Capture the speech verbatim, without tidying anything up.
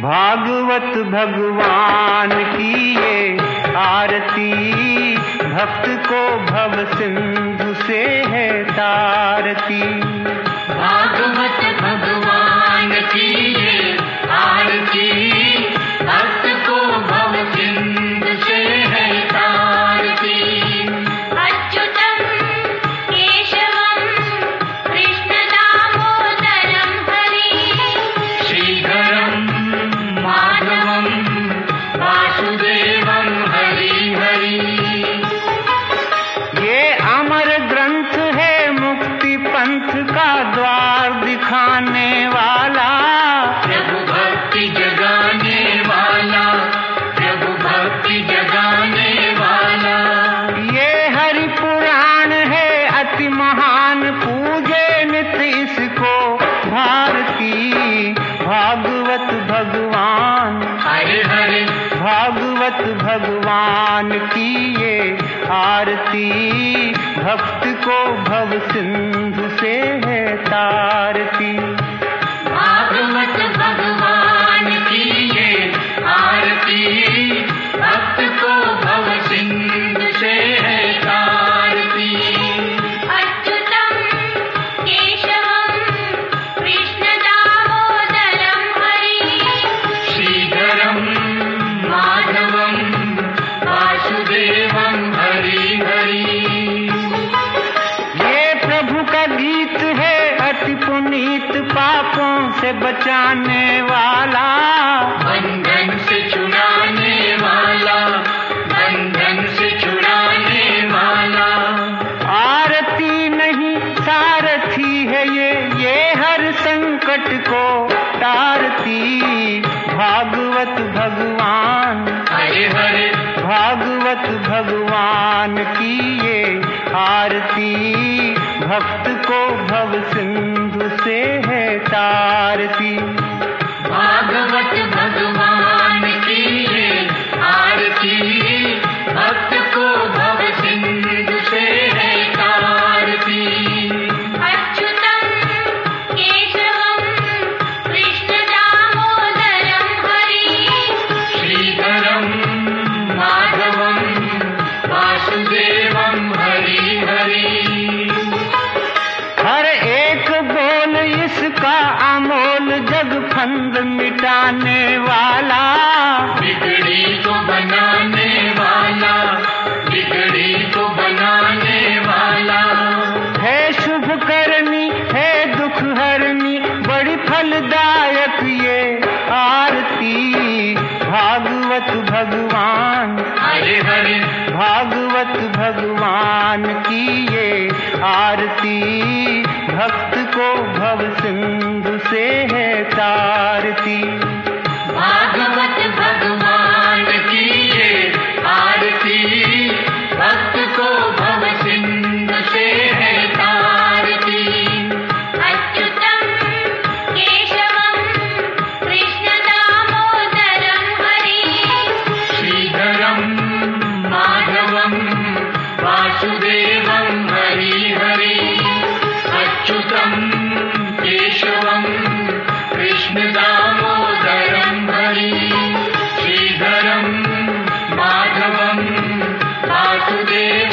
भागवत भगवान की ये आरती, भक्त को भव सिंधु से है तारती। भागवत भगवान की ये आरती, भक्त को भव सिंधु से है तारती। अच्युतम केशवम कृष्ण दामोदरम हरि, श्रीधरम माधवम वासुदेवम हरि हरि। ये अमर ग्रंथ है मुक्ति पंथ का द्वार दिखाने वाला, प्रभु भक्ति जगाने वाला, प्रभु भक्ति जगाने वाला। ये हरि पुराण है अति महान, पूजे नित्य इसको भारती। भागवत भगवान हरे हरे, भागवत भगवान की ये आरती, भक्त को भव सिंधु से है तारती। भागवत भगवान की ये आरती, भक्त को भव सिंधु से है तारती। अच्युतम केशवम कृष्ण दामोदरम हरि, श्रीधरम माधवम वासुदेवम हरि हरि। ये प्रभु का गीत है अति पुनीत, पापों से बचाने वाला, बंधन से छुड़ाने वाला, बंधन से छुड़ाने वाला। आरती नहीं सारथी है ये, ये हर संकट को तारती। भागवत भगवान हरे हरे, भागवत भगवान की ये आरती, भक्त को भव सिंधु से है तारती। भागवत भगवान की ये आरती, भक्त को भव सिंधु से है तारती। अच्युतम केशवम कृष्ण दामोदरम हरि, श्रीधरम माधवम वासुदेवम हरि हरि। हर एक बोल इसका अमोल, जग फंद मिटाने वाला, बिगड़ी को बनाने वाला, बिगड़ी को बनाने वाला। है शुभ करनी है दुख हरनी, बड़ी फलदायक ये आरती। भागवत भगवान हरे हरे, भागवत भगवान की ये आरती, भक्त को भव सिंधु से है तारती। भागवत भगवान की ये आरती, भक्त को भव सिंधु से है तारती। अच्युतम केशवम कृष्ण दामोदरम हरि, श्रीधरम माधवम वासुदेवम हरि हरि। अच्युतम केशवम कृष्ण दामोदरम हरि, श्रीधरम माधवम वासुदेवम